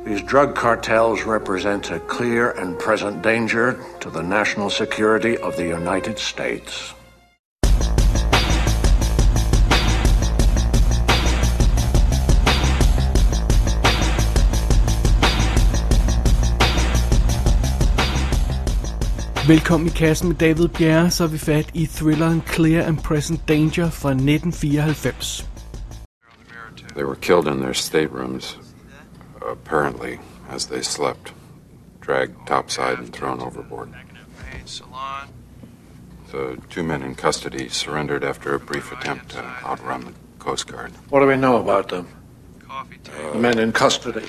These drug cartels represent a clear and present danger to the national security of the United States. Velkommen i kassen med David Bjerre, så er vi fat i thrilleren Clear and Present Danger fra 1994. They were killed in their staterooms, apparently as they slept, dragged topside and thrown overboard. The two men in custody surrendered after a brief attempt to outrun the Coast Guard. What do we know about them? The men in custody.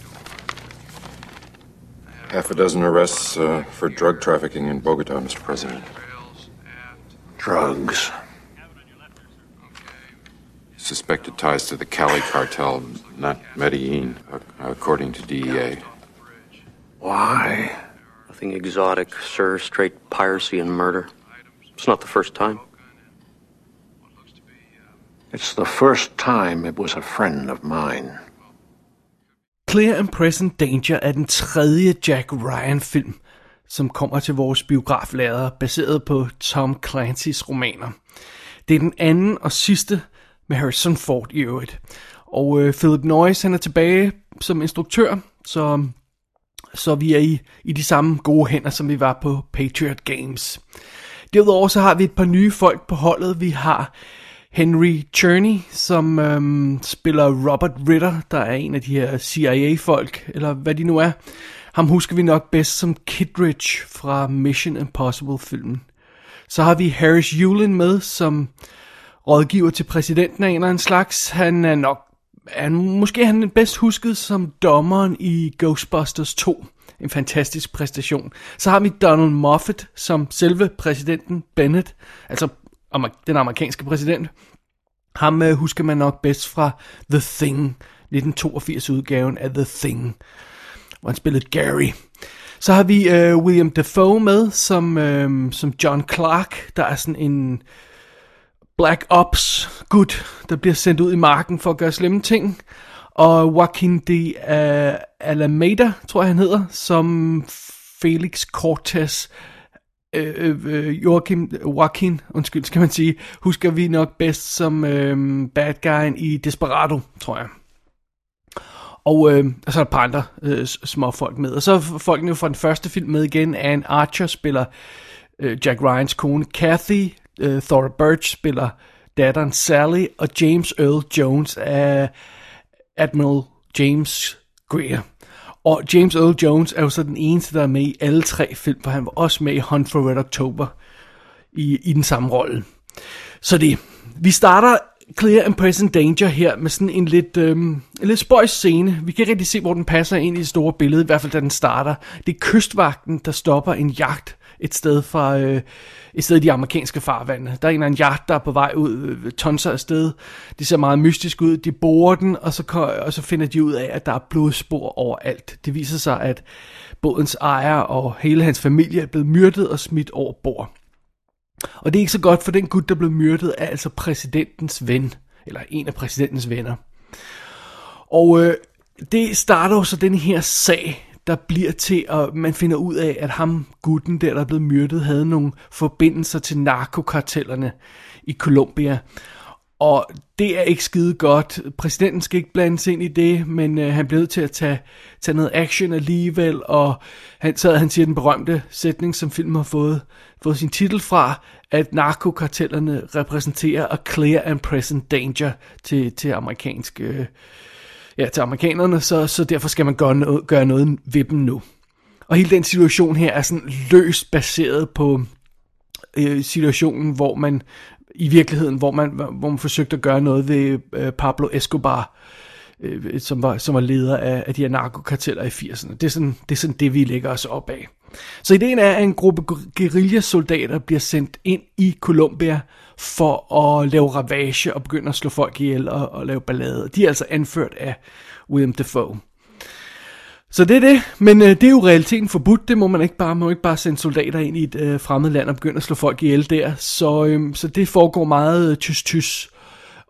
Half a dozen arrests for drug trafficking in Bogota, Mr. President. Drugs. Suspected ties to the Cali cartel, not Medellin, according to DEA. Why? Nothing exotic, sir. Straight piracy and murder. It's not the first time. It's the first time it was a friend of mine. Clear and Present Danger er den tredje Jack Ryan-film, som kommer til vores biograflader, baseret på Tom Clancy's romaner. Det er den anden og sidste med Harrison Ford i øvrigt. Og Philip Noyce, han er tilbage som instruktør, så vi er i de samme gode hænder, som vi var på Patriot Games. Derudover så har vi et par nye folk på holdet. Vi har Henry Czerny, som spiller Robert Ritter, der er en af de her CIA-folk, eller hvad de nu er. Ham husker vi nok bedst som Kittredge fra Mission Impossible-filmen. Så har vi Harris Yulin med, som rådgiver til præsidenten af en eller anden slags. Han er måske bedst husket som dommeren i Ghostbusters 2. En fantastisk præstation. Så har vi Donald Moffat som selve præsidenten Bennett, altså den amerikanske præsident. Ham husker man nok bedst fra The Thing, 1982-udgaven af The Thing, hvor han spillede Gary. Så har vi William Dafoe med som John Clark, der er sådan en Black Ops gut, der bliver sendt ud i marken for at gøre slemme ting. Og Joaquin de Alameda, tror jeg han hedder, som Felix Cortez. Joaquin, skal man sige, husker vi nok bedst som bad guyen i Desperado, tror jeg. Og så er der et par andre små folk med. Og så er folkene fra den første film med igen. Anne Archer spiller Jack Ryans kone Kathy. Thora Birch spiller datteren Sally. Og James Earl Jones er Admiral James Greer. Og James Earl Jones er jo så den eneste, der er med i alle tre film, for han var også med i Hunt for Red October i den samme rolle. Så vi starter Clear and Present Danger her med sådan en lidt spøjs scene. Vi kan ikke rigtig se, hvor den passer ind i det store billede, i hvert fald da den starter. Det er kystvagten, der stopper en jagt et sted i de amerikanske farvande. Der er en eller anden yacht, der er på vej ud, tonser af sted. Det ser meget mystisk ud. De borer den, og så finder de ud af, at der er blodspor overalt. Det viser sig, at bådens ejer og hele hans familie er blevet myrdet og smidt over bord. Og det er ikke så godt, for den gut, der blev myrdet, er altså præsidentens ven, eller en af præsidentens venner. Og det starter jo så den her sag, der bliver til, at man finder ud af, at ham, gutten der er blevet myrdet, havde nogle forbindelser til narkokartellerne i Colombia. Og det er ikke skide godt. Præsidenten skal ikke blandes ind i det, men han blev nødt til at tage noget action alligevel, og han siger den berømte sætning, som filmen har fået sin titel fra, at narkokartellerne repræsenterer a clear and present danger til amerikanerne, så derfor skal man gøre noget ved dem nu. Og hele den situation her er sådan løst baseret på situationen, hvor man i virkeligheden, hvor man forsøgte at gøre noget ved Pablo Escobar, som var leder af de her narkokarteller i 80'erne. Det er sådan det, vi lægger os op af. Så ideen er, at en gruppe guerillasoldater bliver sendt ind i Colombia for at lave ravage og begynde at slå folk ihjel og lave ballade. De er altså anført af William Dafoe. Så det er det, men det er jo realiteten forbudt. Det må man ikke bare sende soldater ind i et fremmed land og begynde at slå folk ihjel der. Så det foregår meget tys.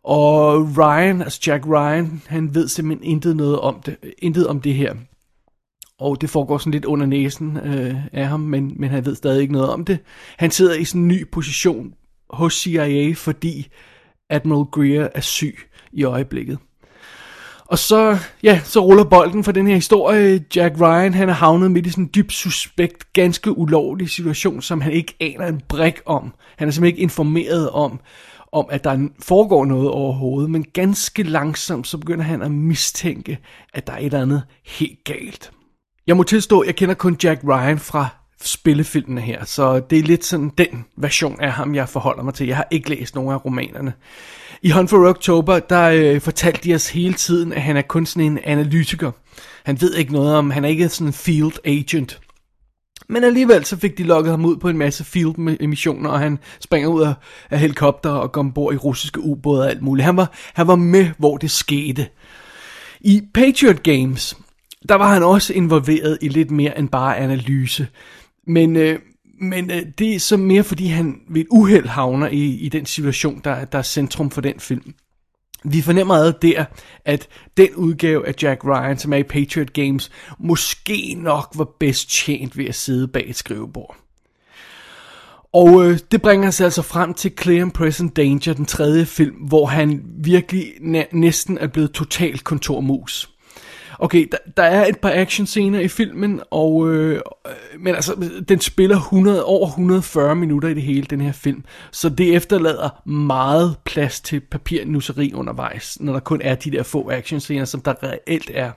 Og Ryan, altså Jack Ryan, han ved simpelthen intet om det her. Og det foregår sådan lidt under næsen af ham, men han ved stadig ikke noget om det. Han sidder i sådan en ny position hos CIA, fordi Admiral Greer er syg i øjeblikket. Og så ruller bolden for den her historie. Jack Ryan, han er havnet midt i sådan en dybt suspekt, ganske ulovlig situation, som han ikke aner en brik om. Han er simpelthen ikke informeret om, at der foregår noget overhovedet, men ganske langsomt, så begynder han at mistænke, at der er et eller andet helt galt. Jeg må tilstå, jeg kender kun Jack Ryan fra spillefilmene her, så det er lidt sådan den version af ham, jeg forholder mig til. Jeg har ikke læst nogen af romanerne. I Hunt for Red October, der fortalte de os hele tiden, at han er kun sådan en analytiker. Han ved ikke noget om, han er ikke sådan en field agent. Men alligevel så fik de lukket ham ud på en masse field-missioner, og han springer ud af helikopter og går ombord i russiske ubåde og alt muligt. Han var med, hvor det skete. I Patriot Games, der var han også involveret i lidt mere end bare analyse. Men det er så mere, fordi han ved et uheld havner i den situation, der er centrum for den film. Vi fornemmer der, at den udgave af Jack Ryan, som er i Patriot Games, måske nok var bedst tjent ved at sidde bag et skrivebord. Og det bringer os altså frem til Clear and Present Danger, den tredje film, hvor han virkelig næsten er blevet totalt kontormus. Okay, der er et par actionscener i filmen, men altså, den spiller over 140 minutter i det hele, den her film. Så det efterlader meget plads til papirnusseri undervejs, når der kun er de der få actionscener, som der reelt er.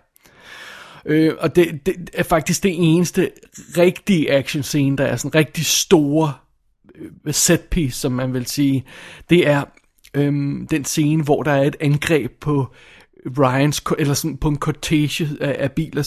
Og det er faktisk det eneste rigtige actionscene, der er sådan rigtig store setpiece, som man vil sige. Det er den scene, hvor der er et angreb på Ryans, eller sådan på en cortege af biler,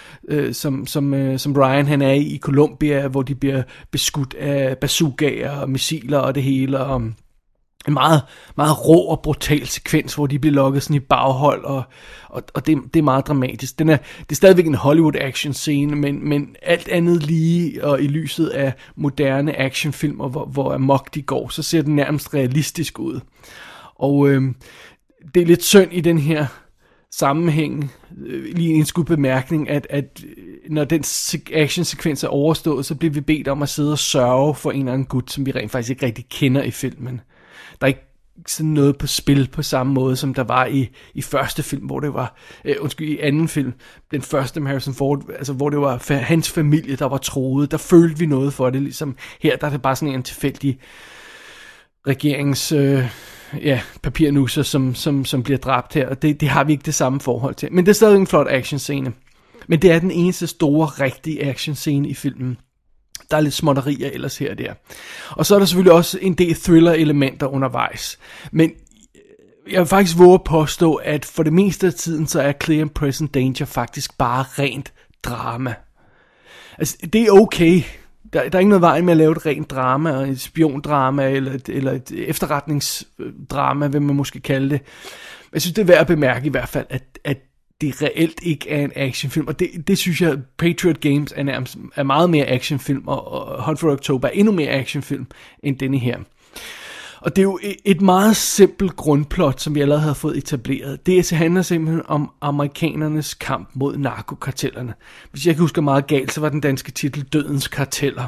som Ryan han er i Colombia, hvor de bliver beskudt af bazookaer og missiler og det hele, og en meget, meget rå og brutal sekvens, hvor de bliver lokket sådan i baghold, og det er meget dramatisk. Det er stadigvæk en Hollywood action scene, men alt andet lige, og i lyset af moderne actionfilm, og hvor amok de går, så ser den nærmest realistisk ud. Og det er lidt synd i den her sammenhæng, lige en skud bemærkning, at når den actionsekvens er overstået, så bliver vi bedt om at sidde og sørge for en eller anden gut, som vi rent faktisk ikke rigtig kender i filmen. Der er ikke sådan noget på spil på samme måde, som der var i første film, hvor det var, i anden film, den første med Harrison Ford, altså hvor det var hans familie, der var troet. Der følte vi noget for det, ligesom her, der er det bare sådan en tilfældig regerings papirnusser, som bliver dræbt her, og det har vi ikke det samme forhold til. Men det er stadig en flot actionscene. Men det er den eneste store, rigtige actionscene i filmen. Der er lidt småtterier ellers her og der. Og så er der selvfølgelig også en del thriller-elementer undervejs. Men jeg vil faktisk våge at påstå, at for det meste af tiden, så er Clear and Present Danger faktisk bare rent drama. Altså, det er okay. Der er ikke noget vej med at lave et rent drama, og et spiondrama, eller et efterretningsdrama, hvad man måske kalde det. Jeg synes, det er værd at bemærke i hvert fald, at det reelt ikke er en actionfilm. Og det synes jeg, Patriot Games er meget mere actionfilm, og Hunt for October er endnu mere actionfilm end denne her. Og det er jo et meget simpelt grundplot, som vi allerede havde fået etableret. Det handler simpelthen om amerikanernes kamp mod narkokartellerne. Hvis jeg ikke husker meget galt, så var den danske titel Dødens Karteller.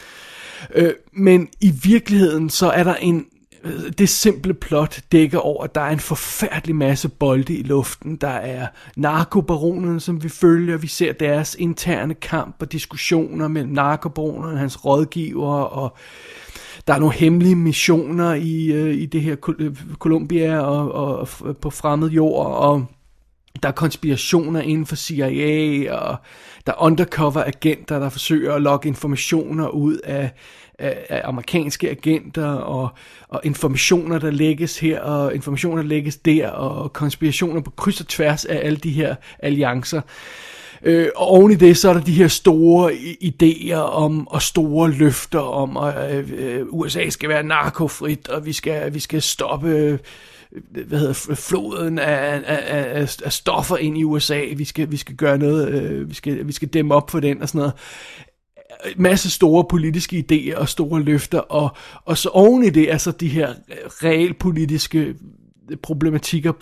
Men i virkeligheden, så er der det simple plot dækker over, at der er en forfærdelig masse bolde i luften. Der er narkobaronerne, som vi følger. Vi ser deres interne kamp og diskussioner mellem narkobaronerne og hans rådgivere, og der er nogle hemmelige missioner i det her Colombia og på fremmed jord, og der er konspirationer inden for CIA, og der er undercover agenter, der forsøger at lokke informationer ud af amerikanske agenter, og informationer, der lægges her, og informationer, der lægges der, og konspirationer på kryds og tværs af alle de her alliancer. Og oven i det, så er der de her store idéer om, og store løfter om, at USA skal være narkofrit, og vi skal stoppe floden af stoffer ind i USA. Vi skal gøre noget, vi skal dæmme op for den og sådan noget. Masse store politiske idéer og store løfter, og så oven i det er så de her realpolitiske problematikker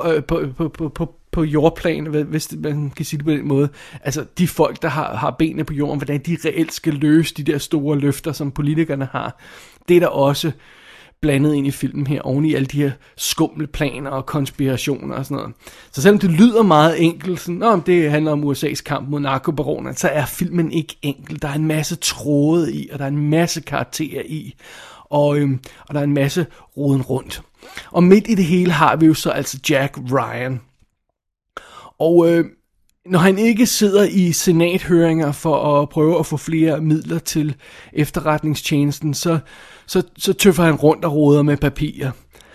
på jordplan, hvis man kan sige det på den måde. Altså de folk, der har benene på jorden, hvordan de reelt skal løse de der store løfter, som politikerne har. Det er der også blandet ind i filmen her, oven i alle de her skumle planer og konspirationer og sådan noget. Så selvom det lyder meget enkelt, sådan, det handler om USA's kamp mod narkobaroner, så er filmen ikke enkel. Der er en masse tråde i, og der er en masse karakterer i, og der er en masse roden rundt. Og midt i det hele har vi jo så altså Jack Ryan. Og når han ikke sidder i senathøringer for at prøve at få flere midler til efterretningstjenesten, så tøffer han rundt og roder med papirer.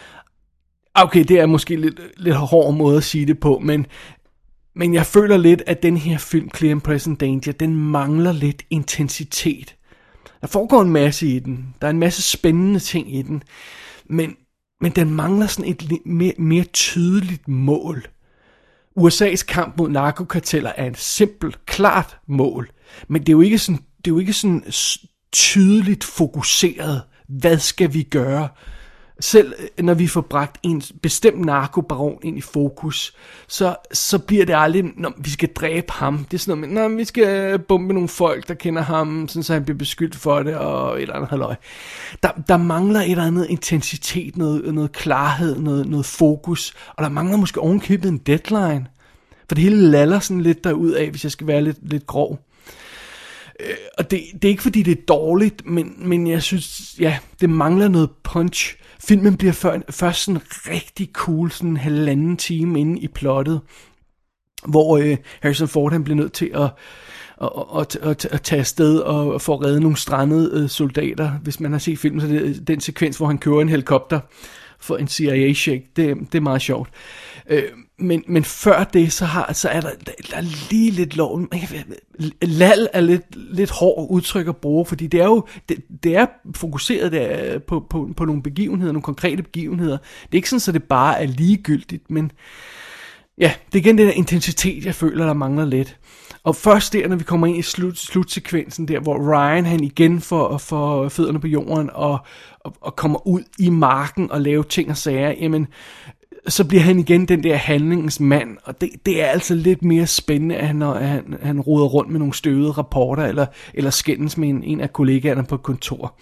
Okay, det er måske lidt hård måde at sige det på, men jeg føler lidt, at den her film, Clear and Present Danger, den mangler lidt intensitet. Der foregår en masse i den. Der er en masse spændende ting i den. Men den mangler sådan et mere tydeligt mål. USA's kamp mod narkokarteller er et simpelt, klart mål. Men det er jo ikke sådan tydeligt fokuseret. Hvad skal vi gøre? Selv når vi får bragt en bestemt narkobaron ind i fokus, så bliver det aldrig, når vi skal dræbe ham. Det er sådan noget med, vi skal bombe nogle folk, der kender ham, sådan så han bliver beskyldt for det, og et eller andet halløj. Der mangler et eller andet intensitet, noget klarhed, noget fokus, og der mangler måske ovenkøbet en deadline. For det hele laller sådan lidt derudad, hvis jeg skal være lidt grov. Og det er ikke fordi det er dårligt, men jeg synes, det mangler noget punch. Filmen bliver først sådan rigtig cool, sådan 1,5 time inde i plottet, hvor Harrison Ford han bliver nødt til at tage afsted og få reddet nogle strandede soldater. Hvis man har set filmen, så det er den sekvens, hvor han kører en helikopter for en CIA-check. Det er meget sjovt. Men før det, så er der lige lidt lov. Lal er lidt hård udtryk at bruge, fordi det er jo det er fokuseret på nogle begivenheder, nogle konkrete begivenheder. Det er ikke sådan, så det bare er ligegyldigt, men ja, det er igen det der intensitet, jeg føler, der mangler lidt. Og først der, når vi kommer ind i slutsekvensen der, hvor Ryan han igen får fødderne på jorden og kommer ud i marken og laver ting og sager, jamen så bliver han igen den der handlingens mand, og det er altså lidt mere spændende, når han roder rundt med nogle støvede rapporter, eller skændes med en af kollegaerne på et kontor.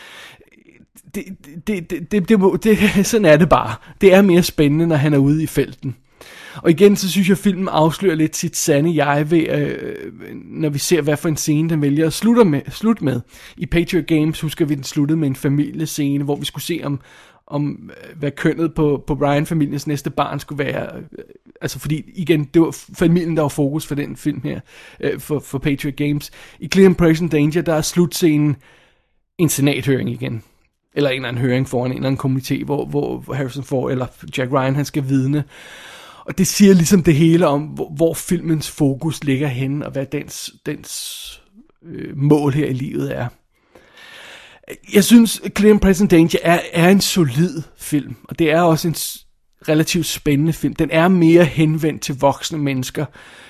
Sådan er det bare. Det er mere spændende, når han er ude i felten. Og igen, så synes jeg, at filmen afslører lidt sit sande jeg ved, når vi ser, hvad for en scene den vælger at slutte med. I Patriot Games husker vi, den sluttede med en familiescene, hvor vi skulle se om hvad kønnet på Ryan-familiens næste barn skulle være. Altså fordi, igen, det var familien, der var fokus for den film her, for Patriot Games. I Clear and Present Danger, der er slutscenen en senathøring igen. Eller en eller anden høring foran en eller anden komité, hvor Harrison Ford eller Jack Ryan, han skal vidne. Og det siger ligesom det hele om, hvor filmens fokus ligger henne, og hvad dens mål her i livet er. Jeg synes, Clear and Present Danger er en solid film, og det er også en relativt spændende film. Den er mere henvendt til voksne mennesker,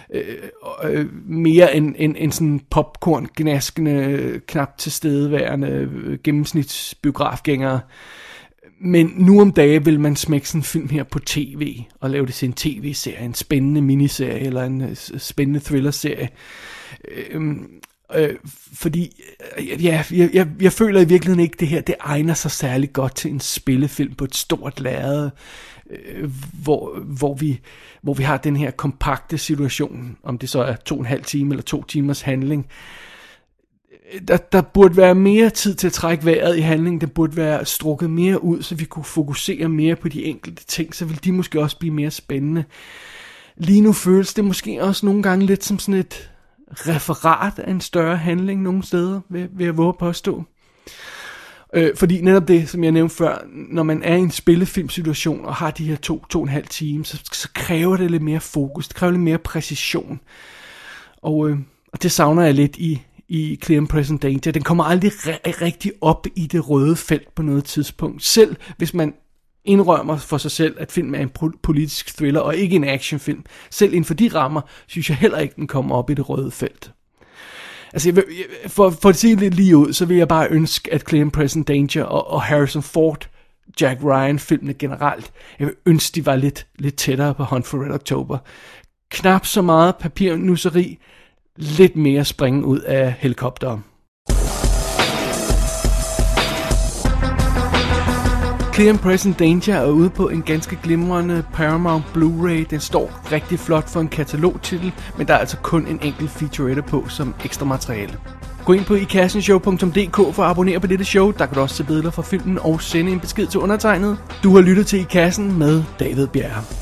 mere end sådan popcorn-gnaskende, knap tilstedeværende gennemsnitsbiografgængere. Men nu om dagen vil man smække sådan en film her på tv, og lave det til en tv-serie, en spændende miniserie, eller en spændende thriller-serie. Fordi, jeg føler i virkeligheden ikke, det her, det egner sig særlig godt til en spillefilm på et stort lærred, hvor vi har den her kompakte situation, om det så er 2,5 time eller 2 timers handling. Der burde være mere tid til at trække vejret i handlingen. Den burde være strukket mere ud, så vi kunne fokusere mere på de enkelte ting. Så ville de måske også blive mere spændende. Lige nu føles det måske også nogle gange lidt som sådan et referat af en større handling nogle steder, vil jeg våge påstå. Fordi netop det, som jeg nævnte før, når man er i en spillefilmsituation og har de her 2,5 timer, så kræver det lidt mere fokus. Det kræver lidt mere præcision. Og det savner jeg lidt i Clear and Present Danger. Den kommer aldrig rigtig op i det røde felt på noget tidspunkt. Selv hvis man indrømmer for sig selv, at filmen er en politisk thriller og ikke en actionfilm. Selv inden for de rammer, synes jeg heller ikke, den kommer op i det røde felt. Altså, for at sige lidt lige ud, så vil jeg bare ønske, at Clear and Present Danger og Harrison Ford Jack Ryan-filmene generelt. Jeg vil ønske, de var lidt tættere på Hunt for Red October. Knap så meget papirnusseri, lidt mere springen ud af helikopteren. Clear and Present Danger er ude på en ganske glimrende Paramount Blu-ray. Den står rigtig flot for en katalogtitel, men der er altså kun en enkelt featurette på som ekstra materiale. Gå ind på ikassenshow.dk for at abonnere på dette show. Der kan du også se billeder fra filmen og sende en besked til undertegnet. Du har lyttet til I Kassen med David Bjerre.